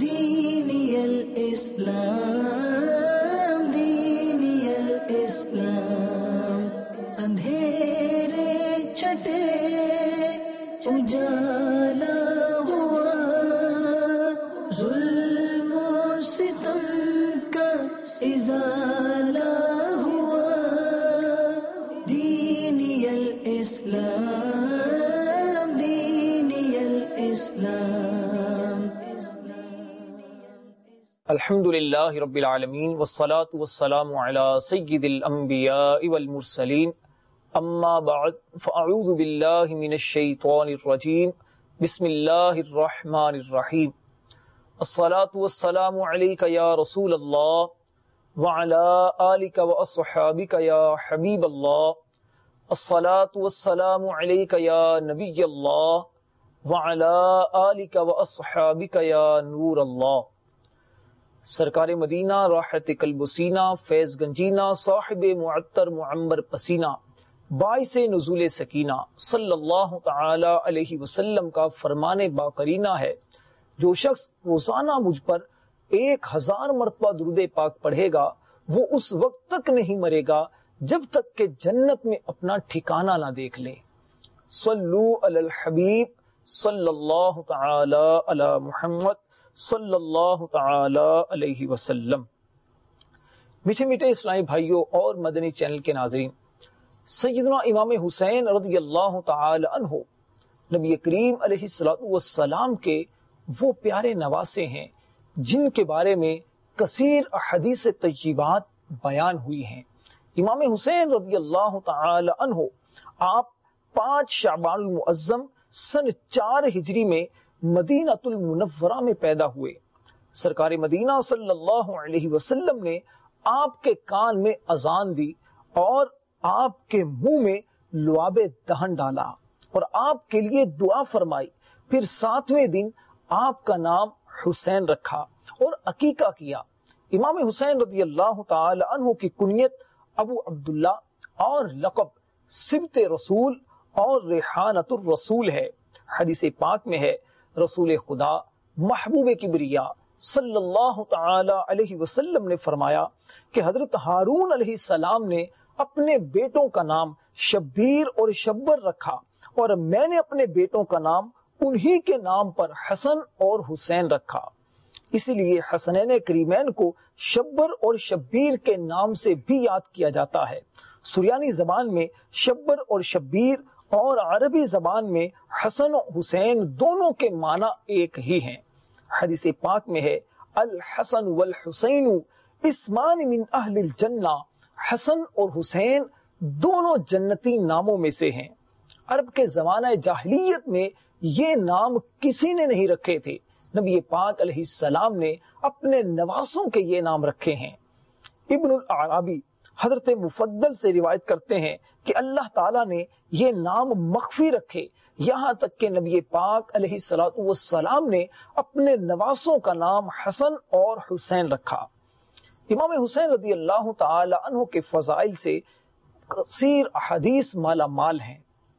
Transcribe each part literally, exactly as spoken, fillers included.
دینی الاسلام دینی الاسلام، اندھیرے چھٹے اجالا ہوا، ظلم و ستم کا ازالہ ہوا، دینی الاسلام دینی الاسلام۔ الحمد للہ رب العالمین والصلاة والسلام علی سید الانبیاء والمرسلین، اما بعد فاعوذ باللہ من الشیطان الرجیم، بسم اللہ الرحمن الرحیم۔ الصلاة والسلام علیک یا رسول اللہ وعلی آلک واصحابک یا حبیب اللہ، الصلاة والسلام علیک یا نبی اللہ وعلی آلک واصحابک یا نور اللہ۔ سرکار مدینہ، راحت قلب و سینہ، فیض گنجینہ، صاحب معطر معمر پسینہ، باعث نزول سکینہ صلی اللہ تعالی علیہ وسلم کا فرمان باقرینہ ہے، جو شخص روزانہ مجھ پر ایک ہزار مرتبہ درود پاک پڑھے گا وہ اس وقت تک نہیں مرے گا جب تک کہ جنت میں اپنا ٹھکانہ نہ دیکھ لے۔ صلو علی الحبیب صلی اللہ تعالی علی محمد صلی اللہ تعالی علیہ وسلم۔ میٹھے میٹھے اسلامی بھائیوں اور مدنی چینل کے ناظرین، سیدنا امام حسین رضی اللہ تعالی عنہ نبی کریم علیہ الصلوۃ والسلام کے وہ پیارے نواسے ہیں جن کے بارے میں کثیر احادیث طیبات بیان ہوئی ہیں۔ امام حسین رضی اللہ تعالی عنہ آپ پانچ شعبان المعظم سن چار ہجری میں مدینہ المنورہ میں پیدا ہوئے۔ سرکار مدینہ صلی اللہ علیہ وسلم نے آپ کے کان میں اذان دی اور آپ کے منہ میں لعاب دہن ڈالا اور آپ کے لیے دعا فرمائی۔ پھر ساتویں دن آپ کا نام حسین رکھا اور عقیقہ کیا۔ امام حسین رضی اللہ تعالی عنہ کی کنیت ابو عبداللہ اور لقب سبط رسول اور ریحانۃ الرسول ہے۔ حدیث پاک میں ہے، رسول خدا محبوب کبریا صلی اللہ تعالی علیہ وسلم نے فرمایا کہ حضرت ہارون علیہ السلام نے اپنے بیٹوں کا نام شبیر اور شبر رکھا اور میں نے اپنے بیٹوں کا نام انہی کے نام پر حسن اور حسین رکھا۔ اسی لیے حسنین کریمین کو شبر اور شبیر کے نام سے بھی یاد کیا جاتا ہے۔ سریانی زبان میں شبر اور شبیر اور عربی زبان میں حسن و حسین دونوں کے معنی ایک ہی ہیں۔ حدیث پاک میں ہے، الحسن والحسین اسمان من اہل الجنہ، حسن اور حسین دونوں جنتی ناموں میں سے ہیں۔ عرب کے زمانہ جاہلیت میں یہ نام کسی نے نہیں رکھے تھے، نبی پاک علیہ السلام نے اپنے نواسوں کے یہ نام رکھے ہیں۔ ابن العرابی حضرت مفضل سے روایت کرتے ہیں کہ اللہ تعالیٰ نے یہ نام مخفی رکھے، یہاں تک کہ نبی پاک علیہ الصلوۃ والسلام نے اپنے نواسوں کا نام حسن اور حسین رکھا۔ امام حسین رضی اللہ تعالی عنہ کے فضائل سے کثیر احادیث مالا مال ہیں۔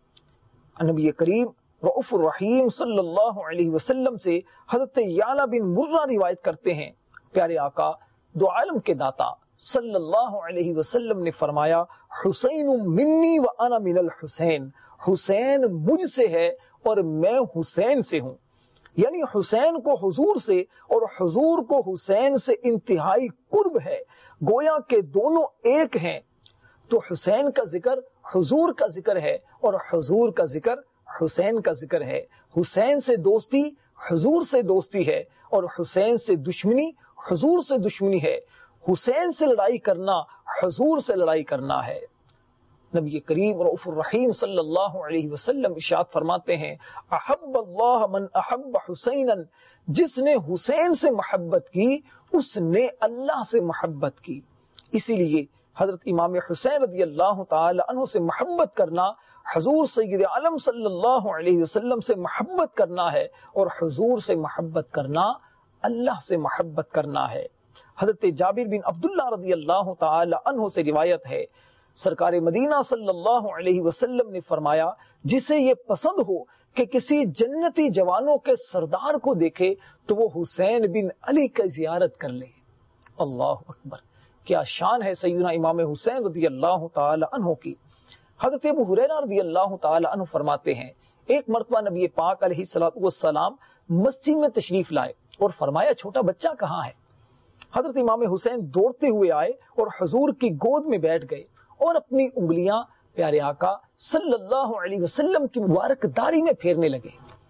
نبی کریم رؤوف الرحیم صلی اللہ علیہ وسلم سے حضرت یعلا بن مرہ روایت کرتے ہیں، پیارے آقا دو عالم کے داتا صلی اللہ علیہ وسلم نے فرمایا، حسین منی و انا من الحسین، حسین مجھ سے ہے اور میں حسین سے ہوں۔ یعنی حسین کو حضور سے اور حضور کو حسین سے انتہائی قرب ہے، گویا کہ دونوں ایک ہیں۔ تو حسین کا ذکر حضور کا ذکر ہے اور حضور کا ذکر حسین کا ذکر ہے۔ حسین سے دوستی حضور سے دوستی ہے اور حسین سے دشمنی حضور سے دشمنی ہے۔ حسین سے لڑائی کرنا حضور سے لڑائی کرنا ہے۔ نبی کریم رؤوف الرحیم صلی اللہ علیہ وسلم ارشاد فرماتے ہیں، احب اللہ من احب حسینا، جس نے حسین سے محبت کی اس نے اللہ سے محبت کی۔ اسی لیے حضرت امام حسین رضی اللہ تعالی عنہ سے محبت کرنا حضور سید عالم صلی اللہ علیہ وسلم سے محبت کرنا ہے اور حضور سے محبت کرنا اللہ سے محبت کرنا ہے۔ حضرت جابر بن عبداللہ رضی اللہ تعالی عنہ سے روایت ہے، سرکار مدینہ صلی اللہ علیہ وسلم نے فرمایا، جسے یہ پسند ہو کہ کسی جنتی جوانوں کے سردار کو دیکھے تو وہ حسین بن علی کی زیارت کر لے. اللہ اکبر، کیا شان ہے سیدنا امام حسین رضی اللہ تعالی عنہ کی. حضرت ابو ہریرہ رضی اللہ تعالی عنہ فرماتے ہیں ایک مرتبہ نبی پاک علیہ الصلوۃ والسلام مسجد میں تشریف لائے اور فرمایا چھوٹا بچہ کہاں ہے؟ حضرت امام حسین دوڑتے ہوئے آئے اور حضور کی گود میں بیٹھ گئے اور اپنی انگلیاں پیارے آقا صلی اللہ علیہ وسلم کی مبارک داڑھی میں پھیرنے لگے.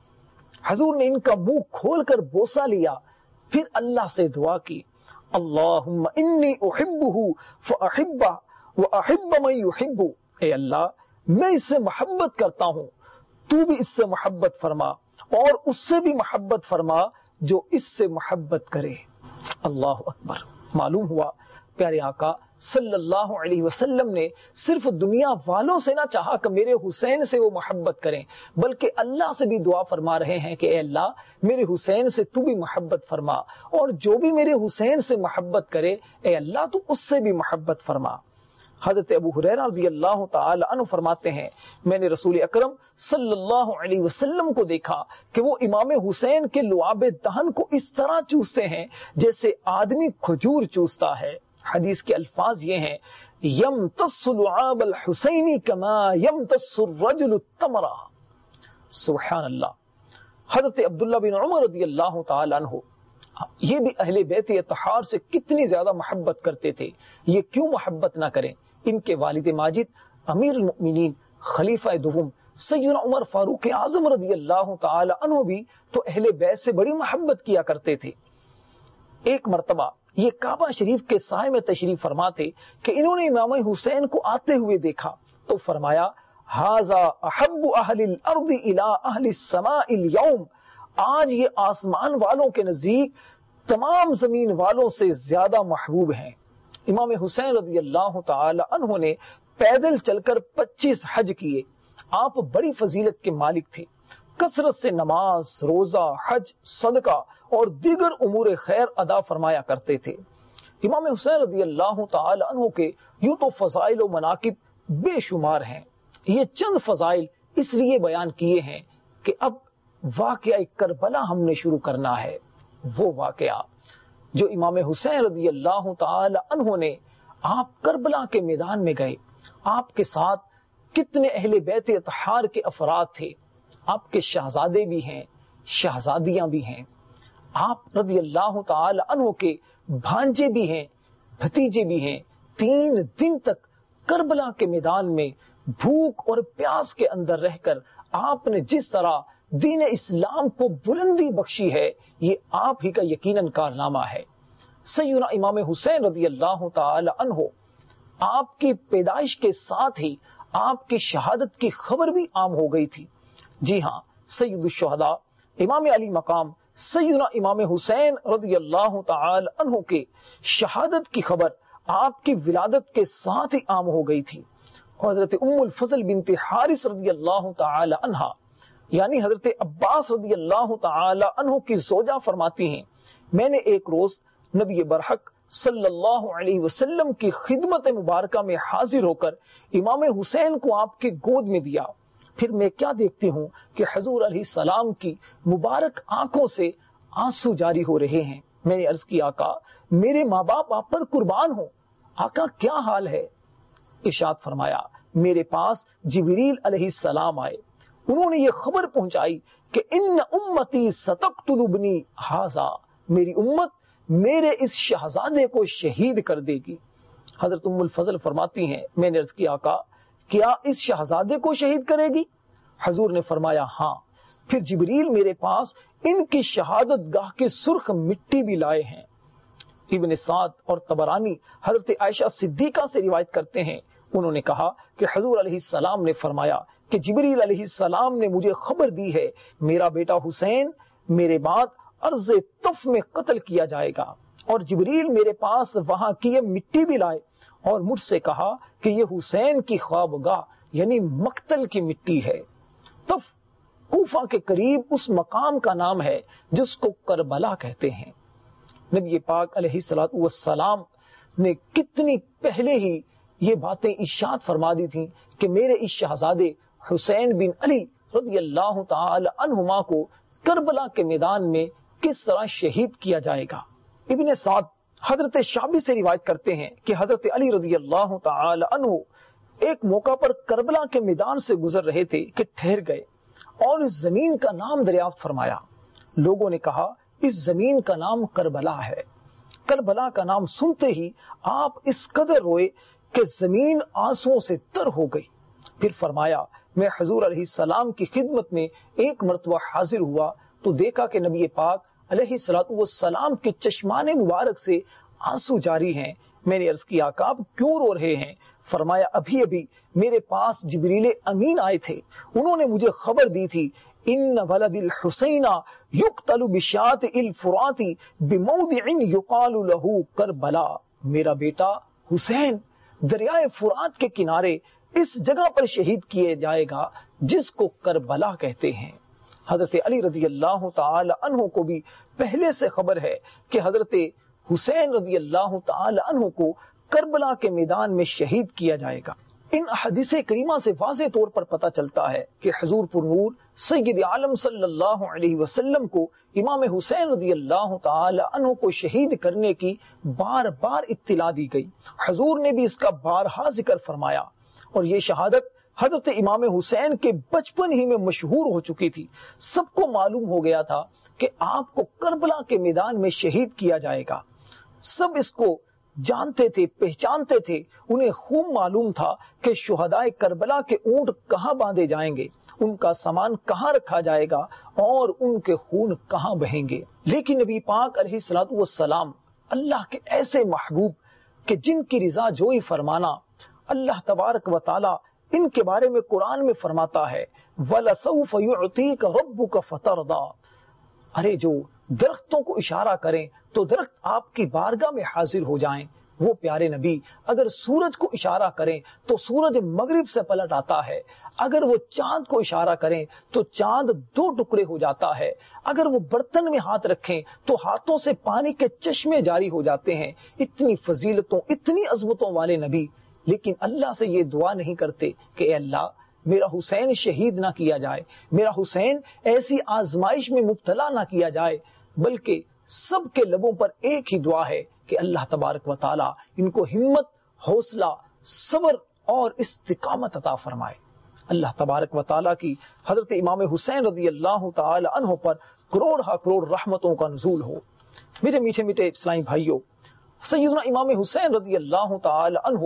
حضور نے ان کا منہ کھول کر بوسہ لیا، پھر اللہ سے دعا کی، اللہم انی احبہ فاحبہ واحب من یحبہ، اے اللہ میں اس سے محبت کرتا ہوں، تو بھی اس سے محبت فرما اور اس سے بھی محبت فرما جو اس سے محبت کرے. اللہ اکبر. معلوم ہوا پیارے آقا صلی اللہ علیہ وسلم نے صرف دنیا والوں سے نہ چاہا کہ میرے حسین سے وہ محبت کریں، بلکہ اللہ سے بھی دعا فرما رہے ہیں کہ اے اللہ میرے حسین سے تو بھی محبت فرما، اور جو بھی میرے حسین سے محبت کرے اے اللہ تو اس سے بھی محبت فرما. حضرت ابو ہریرہ رضی اللہ تعالی عنہ فرماتے ہیں میں نے رسول اکرم صلی اللہ علیہ وسلم کو دیکھا کہ وہ امام حسین کے لعاب دہن کو اس طرح چوستے ہیں جیسے آدمی کھجور چوستا ہے. حدیث کے الفاظ یہ ہیں، یمتص لعاب الحسین کما یمتص الرجل التمرہ. سبحان اللہ. حضرت عبداللہ بن عمر رضی اللہ تعالی عنہ یہ بھی اہل بیت اطہار سے کتنی زیادہ محبت کرتے تھے. یہ کیوں محبت نہ کریں؟ ان کے والد ماجد امیر المؤمنین خلیفہ دوم سیدنا عمر فاروق اعظم رضی اللہ تعالی عنہ بھی تو اہل بیت سے بڑی محبت کیا کرتے تھے. ایک مرتبہ یہ کعبہ شریف کے سائے میں تشریف فرما تھے کہ انہوں نے امام حسین کو آتے ہوئے دیکھا تو فرمایا ھذا احب اہل الارض الی اہل السماء اليوم، آج یہ آسمان والوں کے نزدیک تمام زمین والوں سے زیادہ محبوب ہیں. امام حسین رضی اللہ تعالی عنہ نے پیدل چل کر پچیس حج کیے. آپ بڑی فضیلت کے مالک تھے، کثرت سے نماز، روزہ، حج، صدقہ اور دیگر امور خیر ادا فرمایا کرتے تھے. امام حسین رضی اللہ تعالی عنہ کے یوں تو فضائل و مناقب بے شمار ہیں. یہ چند فضائل اس لیے بیان کیے ہیں کہ اب واقعہ کربلا ہم نے شروع کرنا ہے. وہ واقعہ جو امام حسین رضی اللہ تعالی عنہ نے آپ کربلا کے میدان میں گئے، آپ کے ساتھ کتنے اہل بیت اطہار کے افراد تھے، آپ کے شہزادے بھی ہیں، شہزادیاں بھی ہیں، آپ رضی اللہ تعالی عنہ کے بھانجے بھی ہیں، بھتیجے بھی ہیں. تین دن تک کربلا کے میدان میں بھوک اور پیاس کے اندر رہ کر آپ نے جس طرح دین اسلام کو بلندی بخشی ہے یہ آپ ہی کا یقیناً کارنامہ ہے. سیدنا امام حسین رضی اللہ تعالی عنہ آپ کی پیدائش کے ساتھ ہی آپ کی شہادت کی خبر بھی عام ہو گئی تھی. جی ہاں، سید الشہداء امام علی مقام سیدنا امام حسین رضی اللہ تعالی عنہ کے شہادت کی خبر آپ کی ولادت کے ساتھ ہی عام ہو گئی تھی. حضرت ام الفضل بنت حارث رضی اللہ تعالی عنہ یعنی حضرت عباس رضی اللہ تعالی عنہ کی زوجہ فرماتی ہیں میں نے ایک روز نبی برحق صلی اللہ علیہ وسلم کی خدمت مبارکہ میں حاضر ہو کر امام حسین کو آپ کی گود میں دیا. پھر میں کیا دیکھتی ہوں کہ حضور علیہ السلام کی مبارک آنکھوں سے آنسو جاری ہو رہے ہیں. میں نے عرض کی آقا میرے ماں باپ آپ پر قربان ہوں، آقا کیا حال ہے؟ ارشاد فرمایا میرے پاس جبریل علیہ السلام آئے، انہوں نے یہ خبر پہنچائی کہ ان امتی ستقتل ابنی ھذا، میری امت میرے اس شہزادے کو شہید کر دے گی. حضرت ام الفضل فرماتی ہیں میں نے عرض کی آقا کیا اس شہزادے کو شہید کرے گی؟ حضور نے فرمایا ہاں. پھر جبریل میرے پاس ان کی شہادت گاہ کے سرخ مٹی بھی لائے ہیں. ابن سعد اور طبرانی حضرت عائشہ صدیقہ سے روایت کرتے ہیں، انہوں نے کہا کہ حضور علیہ السلام نے فرمایا کہ جبریل علیہ السلام نے مجھے خبر دی ہے میرا بیٹا حسین میرے بعد عرض طف میں قتل کیا جائے گا. اور جبریل میرے پاس وہاں کی یہ مٹی بھی لائے اور مجھ سے کہا کہ یہ حسین کی خوابگاہ یعنی مقتل کی مٹی ہے. طف کوفہ کے قریب اس مقام کا نام ہے جس کو کربلا کہتے ہیں. نبی پاک علیہ الصلوۃ والسلام نے کتنی پہلے ہی یہ باتیں ارشاد فرما دی تھیں کہ میرے اس شہزادے حسین بن علی رضی اللہ تعالی عنہما کو کربلا کے میدان میں کس طرح شہید کیا جائے گا۔ ابن سعد حضرت شعبی سے روایت کرتے ہیں کہ حضرت علی رضی اللہ تعالی عنہ ایک موقع پر کربلا کے میدان سے گزر رہے تھے کہ ٹھہر گئے اور اس زمین کا نام دریافت فرمایا۔ لوگوں نے کہا اس زمین کا نام کربلا ہے۔ کربلا کا نام سنتے ہی آپ اس قدر روئے کہ زمین آنسوؤں سے تر ہو گئی۔ پھر فرمایا میں حضور علیہ السلام کی خدمت میں ایک مرتبہ حاضر ہوا تو دیکھا کہ نبی پاک علیہ الصلوۃ والسلام کے چشمان مبارک سے آنسو جاری ہیں۔ میں نے عرض کیا آقا آپ کیوں رو رہے ہیں؟ فرمایا ابھی ابھی میرے پاس جبریل امین آئے تھے، انہوں نے مجھے خبر دی تھی ان ولد الحسین یقتل بشاط الفرات بموضع یقال له کربلا، میرا بیٹا حسین دریائے فرات کے کنارے اس جگہ پر شہید کیے جائے گا جس کو کربلا کہتے ہیں۔ حضرت علی رضی اللہ تعالی عنہ کو بھی پہلے سے خبر ہے کہ حضرت حسین رضی اللہ تعالی عنہ کو کربلا کے میدان میں شہید کیا جائے گا۔ ان احادیث کریمہ سے واضح طور پر پتہ چلتا ہے کہ حضور پرنور سید عالم صلی اللہ علیہ وسلم کو امام حسین رضی اللہ تعالی عنہ کو شہید کرنے کی بار بار اطلاع دی گئی۔ حضور نے بھی اس کا بارہا ذکر فرمایا اور یہ شہادت حضرت امام حسین کے بچپن ہی میں مشہور ہو چکی تھی۔ سب کو معلوم ہو گیا تھا کہ آپ کو کربلا کے میدان میں شہید کیا جائے گا۔ سب اس کو جانتے تھے، پہچانتے تھے، انہیں خوب معلوم تھا کہ شہدائے کربلا کے اونٹ کہاں باندھے جائیں گے، ان کا سامان کہاں رکھا جائے گا اور ان کے خون کہاں بہیں گے۔ لیکن نبی پاک علیہ الصلوۃ والسلام اللہ کے ایسے محبوب کہ جن کی رضا جوئی فرمانا اللہ تبارک و تعالی ان کے بارے میں قرآن میں فرماتا ہے وَلَسَوْفَ يُعْطِيكَ رَبُّكَ فَتَرْضَىٰ، ارے جو درختوں کو اشارہ کریں تو درخت آپ کی بارگاہ میں حاضر ہو جائیں۔ وہ پیارے نبی اگر سورج کو اشارہ کریں تو سورج مغرب سے پلٹ آتا ہے، اگر وہ چاند کو اشارہ کریں تو چاند دو ٹکڑے ہو جاتا ہے، اگر وہ برتن میں ہاتھ رکھیں تو ہاتھوں سے پانی کے چشمے جاری ہو جاتے ہیں۔ اتنی فضیلتوں، اتنی عظمتوں والے نبی، لیکن اللہ سے یہ دعا نہیں کرتے کہ اے اللہ میرا حسین شہید نہ کیا جائے، میرا حسین ایسی آزمائش میں مبتلا نہ کیا جائے، بلکہ سب کے لبوں پر ایک ہی دعا ہے کہ اللہ تبارک و تعالی ان کو ہمت، حوصلہ، صبر اور استقامت عطا فرمائے۔ اللہ تبارک و تعالی کی حضرت امام حسین رضی اللہ تعالی عنہ پر کروڑ ہا کروڑ رحمتوں کا نزول ہو۔ میرے میٹھے میٹھے اسلامی بھائیوں، سیدنا امام حسین رضی اللہ تعالی عنہ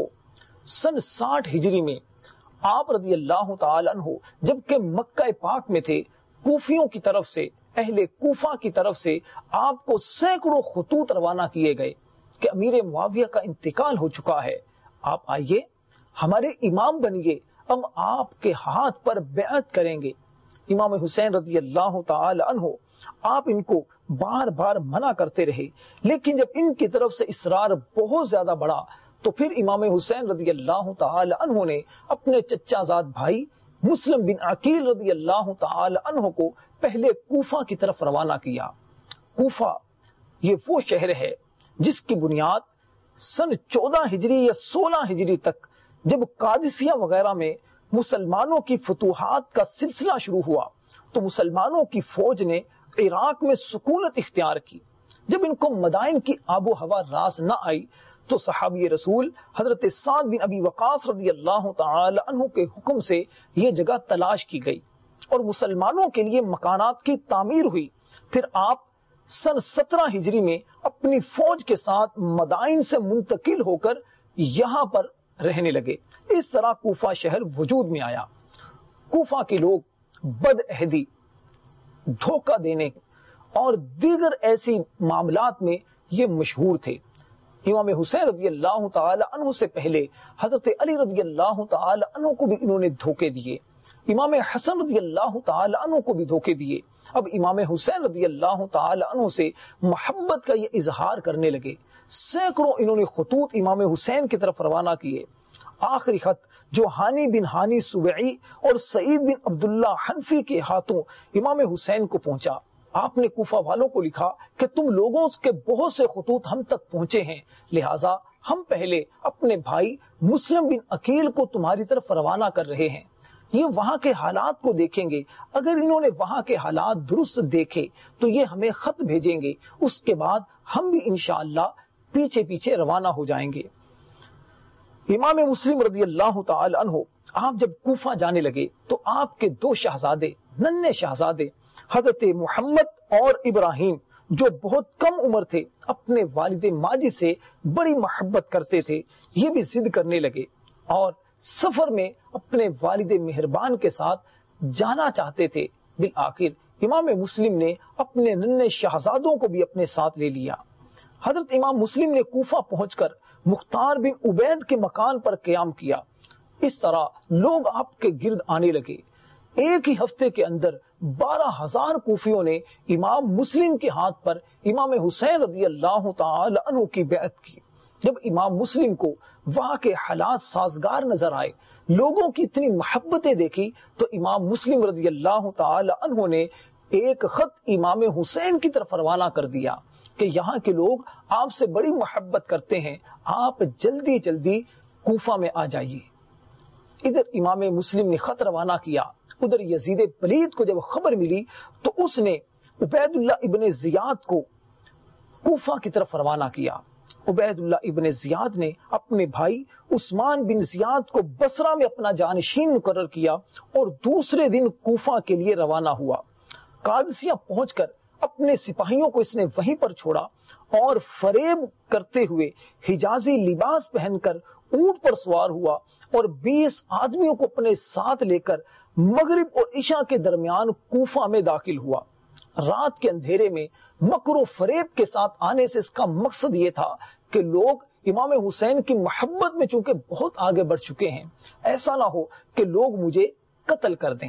سن ساٹھ ہجری میں آپ رضی اللہ تعالی عنہ جبکہ مکہ پاک میں تھے، کوفیوں کی طرف سے، اہل کوفہ کی طرف سے آپ کو سینکڑوں خطوط روانہ کیے گئے کہ امیر معاویہ کا انتقال ہو چکا ہے، آپ آئیے ہمارے امام بنیے، ہم آپ کے ہاتھ پر بیعت کریں گے۔ امام حسین رضی اللہ تعالی عنہ آپ ان کو بار بار منع کرتے رہے، لیکن جب ان کی طرف سے اصرار بہت زیادہ بڑھا تو پھر امام حسین رضی اللہ تعالی عنہ نے اپنے چچا زاد بھائی مسلم بن عقیل رضی اللہ تعالی عنہ کو پہلے کوفہ کی طرف روانہ کیا۔ کوفہ یہ وہ شہر ہے جس کی بنیاد سن چودہ ہجری یا سولہ ہجری تک جب قادسیہ وغیرہ میں مسلمانوں کی فتوحات کا سلسلہ شروع ہوا تو مسلمانوں کی فوج نے عراق میں سکونت اختیار کی۔ جب ان کو مدائن کی آب و ہوا راس نہ آئی تو صحابی رسول حضرت سعد بن ابی وقاص رضی اللہ تعالی عنہ کے حکم سے یہ جگہ تلاش کی گئی اور مسلمانوں کے لیے مکانات کی تعمیر ہوئی۔ پھر آپ سن سترہ ہجری میں اپنی فوج کے ساتھ مدائن سے منتقل ہو کر یہاں پر رہنے لگے۔ اس طرح کوفہ شہر وجود میں آیا۔ کوفہ کے لوگ بد عہدی، دھوکہ دینے اور دیگر ایسی معاملات میں یہ مشہور تھے۔ امام حسین رضی اللہ تعالی عنہ سے پہلے حضرت علی رضی اللہ تعالی عنہ کو بھی انہوں نے دھوکے دیے، امام حسن رضی اللہ تعالی عنہ کو بھی دھوکے دیے۔ اب امام حسین رضی اللہ تعالی عنہ سے محبت کا یہ اظہار کرنے لگے۔ سینکڑوں انہوں نے خطوط امام حسین کی طرف روانہ کیے۔ آخری خط جو ہانی بن ہانی سبعی اور سعید بن عبداللہ حنفی کے ہاتھوں امام حسین کو پہنچا۔ آپ نے کوفہ والوں کو لکھا کہ تم لوگوں کے بہت سے خطوط ہم تک پہنچے ہیں، لہٰذا ہم پہلے اپنے بھائی مسلم بن عقیل کو تمہاری طرف روانہ کر رہے ہیں۔ یہ وہاں کے حالات کو دیکھیں گے، اگر انہوں نے وہاں کے حالات درست دیکھے تو یہ ہمیں خط بھیجیں گے، اس کے بعد ہم بھی انشاءاللہ پیچھے پیچھے روانہ ہو جائیں گے۔ امام مسلم رضی اللہ تعالی عنہ آپ جب کوفہ جانے لگے تو آپ کے دو شہزادے، ننھے شہزادے حضرت محمد اور ابراہیم، جو بہت کم عمر تھے، اپنے والد ماجد سے بڑی محبت کرتے تھے، یہ بھی ضد کرنے لگے اور سفر میں اپنے والد مہربان کے ساتھ جانا چاہتے تھے۔ بالآخر امام مسلم نے اپنے ننھے شہزادوں کو بھی اپنے ساتھ لے لیا۔ حضرت امام مسلم نے کوفہ پہنچ کر مختار بن عبید کے مکان پر قیام کیا۔ اس طرح لوگ آپ کے گرد آنے لگے۔ ایک ہی ہفتے کے اندر بارہ ہزار کوفیوں نے امام مسلم کے ہاتھ پر امام حسین رضی اللہ تعالی عنہ کی بیعت کی۔ جب امام مسلم کو وہاں کے حالات سازگار نظر آئے، لوگوں کی اتنی محبتیں دیکھی، تو امام مسلم رضی اللہ تعالی عنہ نے ایک خط امام حسین کی طرف روانہ کر دیا کہ یہاں کے لوگ آپ سے بڑی محبت کرتے ہیں، آپ جلدی جلدی کوفہ میں آ جائیے۔ ادھر امام مسلم نے خط روانہ کیا، ادھر یزید پلید کو جب خبر ملی تو اس نے عبید اللہ ابن زیاد کو کوفہ کی طرف روانہ کیا۔ عبید اللہ ابن زیاد نے اپنے بھائی عثمان بن زیاد کو بصرہ میں اپنا جانشین مقرر کیا اور دوسرے دن کوفہ کے لیے روانہ ہوا۔ قادسیہ پہنچ کر اپنے سپاہیوں کو اس نے وہیں پر چھوڑا اور فریب کرتے ہوئے حجازی لباس پہن کر اونٹ پر سوار ہوا اور بیس آدمیوں کو اپنے ساتھ لے کر مغرب اور عشاء کے درمیان کوفہ میں داخل ہوا۔ رات کے اندھیرے میں مکر و فریب کے ساتھ آنے سے اس کا مقصد یہ تھا کہ لوگ امام حسین کی محبت میں چونکہ بہت آگے بڑھ چکے ہیں، ایسا نہ ہو کہ لوگ مجھے قتل کر دیں۔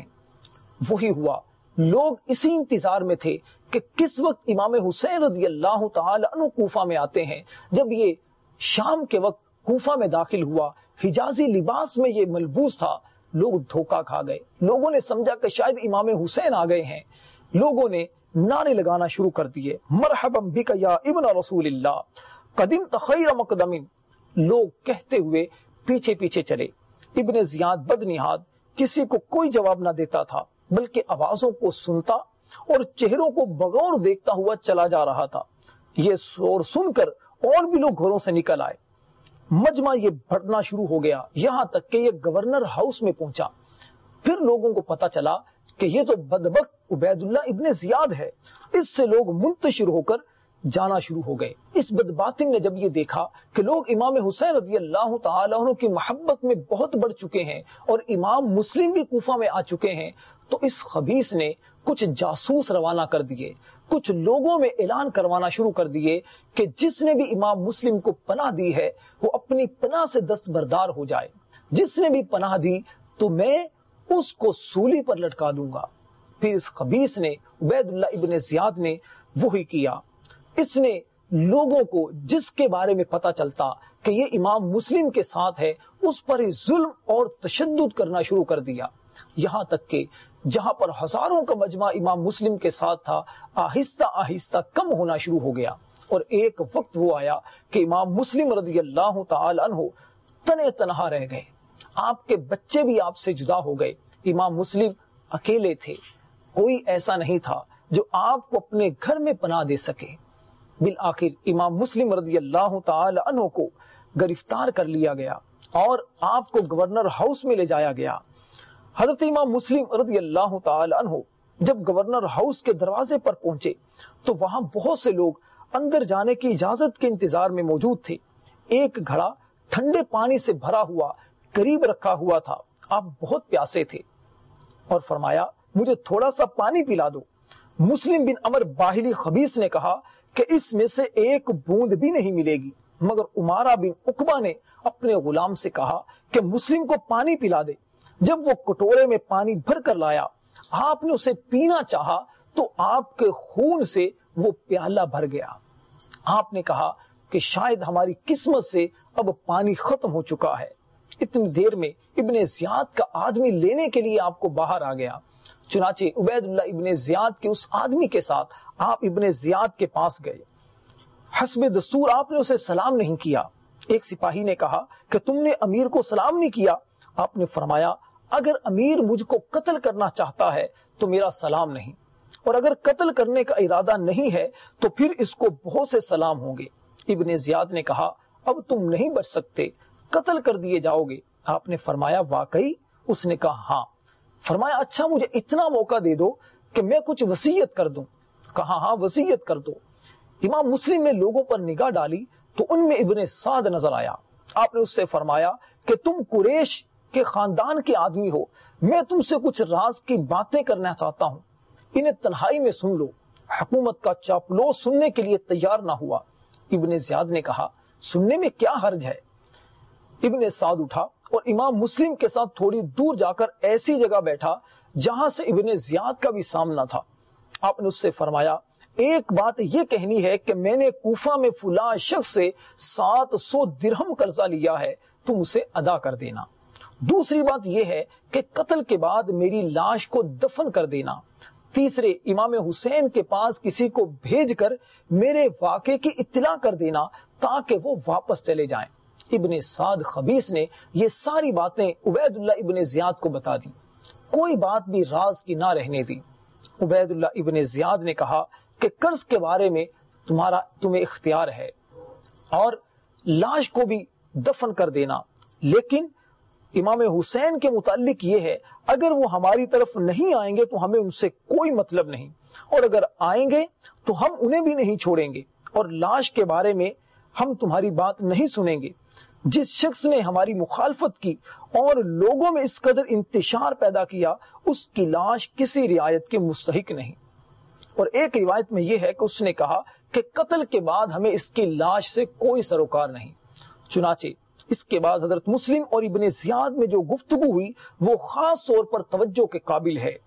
وہی ہوا، لوگ اسی انتظار میں تھے کہ کس وقت امام حسین رضی اللہ تعالی عنہ کوفہ میں آتے ہیں۔ جب یہ شام کے وقت کوفہ میں داخل ہوا، حجازی لباس میں یہ ملبوس تھا، لوگ دھوکہ کھا گئے۔ لوگوں نے سمجھا کہ شاید امام حسین آ گئے ہیں۔ لوگوں نے نعرے لگانا شروع کر دیے، مرحبا بک یا ابن رسول اللہ، قدمت خیر مقدم۔ لوگ کہتے ہوئے پیچھے پیچھے چلے۔ ابن زیاد بدنہاد کسی کو کوئی جواب نہ دیتا تھا، بلکہ آوازوں کو سنتا اور چہروں کو بغور دیکھتا ہوا چلا جا رہا تھا۔ یہ شور سن کر اور بھی لوگ گھروں سے نکل آئے۔ مجمع یہ بڑھنا شروع ہو گیا، یہاں تک کہ یہ گورنر ہاؤس میں پہنچا۔ پھر لوگوں کو پتا چلا کہ یہ تو بدبخت عبید اللہ ابن زیاد ہے۔ اس سے لوگ منتشر ہو کر جانا شروع ہو گئے۔ اس بدباطن نے جب یہ دیکھا کہ لوگ امام حسین رضی اللہ تعالی عنہ کی محبت میں بہت بڑھ چکے ہیں اور امام مسلم بھی کوفہ میں آ چکے ہیں، تو اس خبیث نے کچھ جاسوس روانہ کر دیے، کچھ لوگوں میں اعلان کروانا شروع کر دیے کہ جس نے بھی امام مسلم کو پناہ دی ہے وہ اپنی پناہ سے دستبردار ہو جائے، جس نے بھی پناہ دی تو میں اس کو سولی پر لٹکا دوں گا۔ پھر اس خبیث نے، عبید اللہ ابن زیاد نے وہی کیا۔ اس نے لوگوں کو جس کے بارے میں پتا چلتا کہ یہ امام مسلم کے ساتھ ہے، اس پر ہی ظلم اور تشدد کرنا شروع کر دیا، یہاں تک کہ جہاں پر ہزاروں کا مجمع امام مسلم کے ساتھ تھا، آہستہ آہستہ کم ہونا شروع ہو گیا۔ اور ایک وقت وہ آیا کہ امام مسلم رضی اللہ تعالی عنہ تنے تنہا رہ گئے، آپ کے بچے بھی آپ سے جدا ہو گئے، امام مسلم اکیلے تھے، کوئی ایسا نہیں تھا جو آپ کو اپنے گھر میں پناہ دے سکے۔ بالآخر امام مسلم رضی اللہ تعالی عنہ کو گرفتار کر لیا گیا اور آپ کو گورنر ہاؤس میں لے جایا گیا۔ حضرت امام مسلم رضی اللہ تعالی عنہ جب گورنر ہاؤس کے دروازے پر پہنچے تو وہاں بہت سے لوگ اندر جانے کی اجازت کے انتظار میں موجود تھے۔ ایک گھڑا ٹھنڈے پانی سے بھرا ہوا قریب رکھا ہوا تھا، آپ بہت پیاسے تھے اور فرمایا مجھے تھوڑا سا پانی پلا دو۔ مسلم بن عمر باہلی خبیث نے کہا کہ اس میں سے ایک بوند بھی نہیں ملے گی، مگر عمارہ بن عقبہ نے اپنے غلام سے کہا کہ مسلم کو پانی پلا دے۔ جب وہ کٹورے میں پانی بھر کر لایا، آپ نے اسے پینا چاہا تو آپ کے خون سے وہ پیالہ بھر گیا۔ آپ نے کہا کہ شاید ہماری قسمت سے اب پانی ختم ہو چکا ہے۔ اتنی دیر میں ابن زیاد کا آدمی لینے کے لیے آپ کو باہر آ گیا۔ چنانچہ عبید اللہ ابن زیاد کے اس آدمی کے ساتھ آپ ابن زیاد کے پاس گئے۔ حسب دستور آپ نے اسے سلام نہیں کیا۔ ایک سپاہی نے کہا کہ تم نے امیر کو سلام نہیں کیا۔ آپ نے فرمایا اگر امیر مجھ کو قتل کرنا چاہتا ہے تو میرا سلام نہیں، اور اگر قتل کرنے کا ارادہ نہیں ہے تو پھر اس کو بہت سے سلام ہوں گے۔ ابن زیاد نے کہا اب تم نہیں بچ سکتے، قتل کر دیے جاؤ گے۔ آپ نے فرمایا واقعی؟ اس نے کہا ہاں۔ فرمایا اچھا مجھے اتنا موقع دے دو کہ میں کچھ وصیت کر دوں۔ کہا ہاں وصیت کر دو۔ امام مسلم نے لوگوں پر نگاہ ڈالی تو ان میں ابن سعد نظر آیا۔ آپ نے اس سے فرمایا کہ تم قریش کے خاندان کے آدمی ہو، میں تم سے کچھ راز کی باتیں کرنا چاہتا ہوں، انہیں تنہائی میں سن لو۔ حکومت کا چاپلوس سننے کے لیے تیار نہ ہوا۔ ابن زیاد نے کہا سننے میں کیا حرج ہے؟ ابن سعد اٹھا اور امام مسلم کے ساتھ تھوڑی دور جا کر ایسی جگہ بیٹھا جہاں سے ابن زیاد کا بھی سامنا تھا۔ آپ نے اس سے فرمایا ایک بات یہ کہنی ہے کہ میں نے کوفہ میں فلاں شخص سے سات سو درہم قرضہ لیا ہے، تم اسے ادا کر دینا۔ دوسری بات یہ ہے کہ قتل کے بعد میری لاش کو دفن کر دینا۔ تیسرے امام حسین کے پاس کسی کو بھیج کر میرے واقعے کی اطلاع کر دینا تاکہ وہ واپس چلے جائیں۔ ابن سعد خبیث نے یہ ساری باتیں عبید اللہ ابن زیاد کو بتا دی، کوئی بات بھی راز کی نہ رہنے دی۔ عبید اللہ ابن زیاد نے کہا کہ قرض کے بارے میں تمہارا تمہیں اختیار ہے اور لاش کو بھی دفن کر دینا، لیکن امام حسین کے متعلق یہ ہے اگر وہ ہماری طرف نہیں آئیں گے تو ہمیں ان سے کوئی مطلب نہیں، اور اگر آئیں گے تو ہم انہیں بھی نہیں چھوڑیں گے، اور لاش کے بارے میں ہم تمہاری بات نہیں سنیں گے۔ جس شخص نے ہماری مخالفت کی اور لوگوں میں اس قدر انتشار پیدا کیا اس کی لاش کسی رعایت کے مستحق نہیں۔ اور ایک روایت میں یہ ہے کہ اس نے کہا کہ قتل کے بعد ہمیں اس کی لاش سے کوئی سروکار نہیں۔ چنانچہ اس کے بعد حضرت مسلم اور ابن زیاد میں جو گفتگو ہوئی وہ خاص طور پر توجہ کے قابل ہے،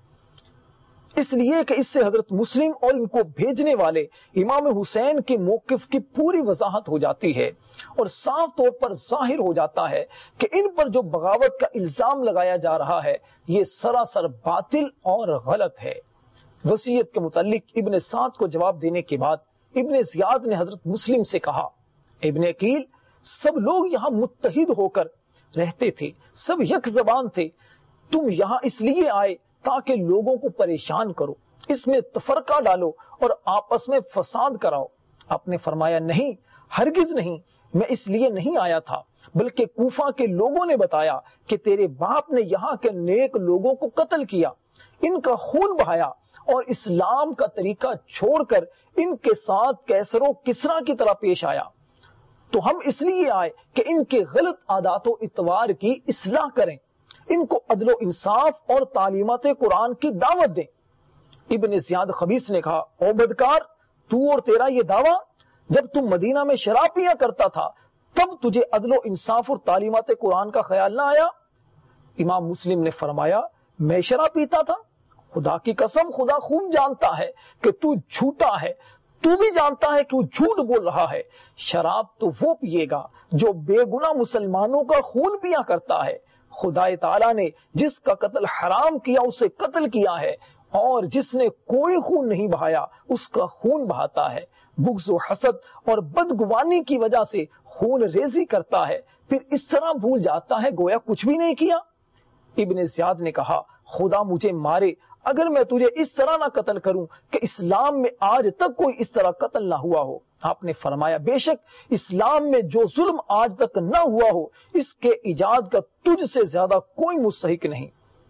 اس لیے کہ اس سے حضرت مسلم اور ان کو بھیجنے والے امام حسین کے موقف کی پوری وضاحت ہو جاتی ہے، اور صاف طور پر ظاہر ہو جاتا ہے کہ ان پر جو بغاوت کا الزام لگایا جا رہا ہے یہ سراسر باطل اور غلط ہے۔ وصیت کے متعلق ابن سعد کو جواب دینے کے بعد ابن زیاد نے حضرت مسلم سے کہا ابن عقیل سب لوگ یہاں متحد ہو کر رہتے تھے، سب یک زبان تھے، تم یہاں اس لیے آئے تاکہ لوگوں کو پریشان کرو، اس میں تفرقہ ڈالو اور آپس میں فساد کراؤ۔ آپ نے فرمایا نہیں، ہرگز نہیں، میں اس لیے نہیں آیا تھا، بلکہ کوفہ کے لوگوں نے بتایا کہ تیرے باپ نے یہاں کے نیک لوگوں کو قتل کیا، ان کا خون بہایا اور اسلام کا طریقہ چھوڑ کر ان کے ساتھ کیسر و کسرا کی طرح پیش آیا، تو ہم اس لیے آئے کہ ان کے غلط عادات و اطوار کی اصلاح کریں، ان کو عدل و انصاف اور تعلیمات قرآن کی دعوت دیں۔ ابن زیاد خبیث نے کہا او بدکار، تو اور تیرا یہ دعویٰ، جب تم مدینہ میں شراب پیا کرتا تھا تب تجھے عدل و انصاف اور تعلیمات قرآن کا خیال نہ آیا؟ امام مسلم نے فرمایا میں شراب پیتا تھا؟ خدا کی قسم خدا خوب جانتا ہے کہ تو جھوٹا ہے، تو بھی جانتا ہے کہ وہ جھوٹ بول رہا ہے۔ شراب تو وہ پیے گا جو بے گناہ مسلمانوں کا خون پیا کرتا ہے۔ خدا تعالیٰ نے جس کا قتل حرام کیا اسے قتل کیا ہے، اور جس نے کوئی خون نہیں بہایا اس کا خون بہاتا ہے۔ بغض و حسد اور بدگمانی کی وجہ سے خون ریزی کرتا ہے، پھر اس طرح بھول جاتا ہے گویا کچھ بھی نہیں کیا۔ ابن زیاد نے کہا خدا مجھے مارے اگر میں تجھے اس طرح نہ قتل کروں کہ اسلام میں آج تک کوئی اس طرح قتل نہ ہوا ہو۔ آپ نے فرمایا بے شک اسلام میں جو ظلم آج تک نہ ہوا ہو اس کے ایجاد کا تجھ سے زیادہ کوئی مستحق نہیں۔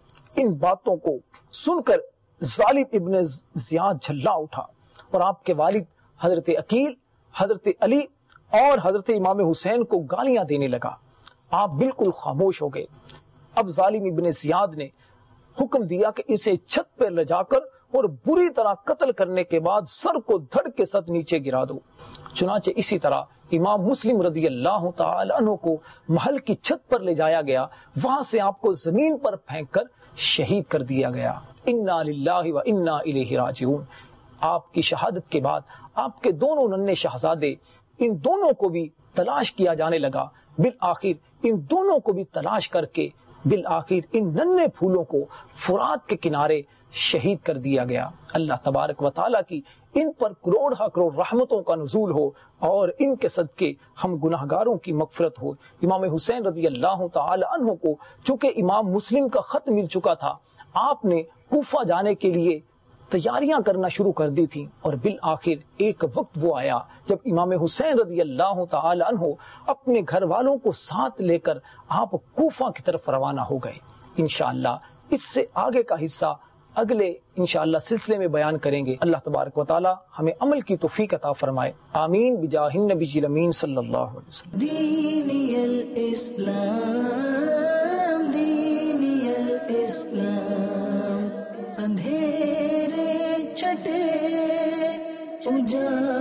ان باتوں کو سن کر ظالم ابن زیاد جھلا اٹھا اور آپ کے والد حضرت عقیل، حضرت علی اور حضرت امام حسین کو گالیاں دینے لگا۔ آپ بالکل خاموش ہو گئے۔ اب ظالم ابن زیاد نے حکم دیا کہ اسے چھت پر لے جا کر اور بری طرح قتل کرنے کے بعد سر کو دھڑ کے ساتھ نیچے گرا دو۔ چنانچہ اسی طرح امام مسلم رضی اللہ تعالی عنہ کو محل کی چھت پر لے جایا گیا، وہاں سے آپ کو زمین پر پھینک کر شہید کر دیا گیا۔ انا للہ و انا الیہ راجعون۔ آپ کی شہادت کے بعد آپ کے دونوں ننھے شہزادے، ان دونوں کو بھی تلاش کیا جانے لگا۔ بالآخر ان دونوں کو بھی تلاش کر کے بالآخر ان ننھے پھولوں کو فرات کے کنارے شہید کر دیا گیا۔ اللہ تبارک و تعالیٰ کی ان پر کروڑ ہا کروڑ رحمتوں کا نزول ہو اور ان کے صدقے ہم گناہگاروں کی مغفرت ہو۔ امام حسین رضی اللہ تعالی عنہ کو چونکہ امام مسلم کا خط مل چکا تھا، آپ نے کوفہ جانے کے لیے تیاریاں کرنا شروع کر دی تھیں، اور بالآخر ایک وقت وہ آیا جب امام حسین رضی اللہ تعالی عنہ اپنے گھر والوں کو ساتھ لے کر آپ کوفہ کی طرف روانہ ہو گئے۔ انشاءاللہ اس سے آگے کا حصہ اگلے انشاءاللہ سلسلے میں بیان کریں گے۔ اللہ تبارک و تعالی ہمیں عمل کی توفیق عطا فرمائے، آمین بجاہ النبی الامین صلی اللہ علیہ وسلم۔ دینی الاسلام دینی الاسلام اندھیرے چھٹے اجالا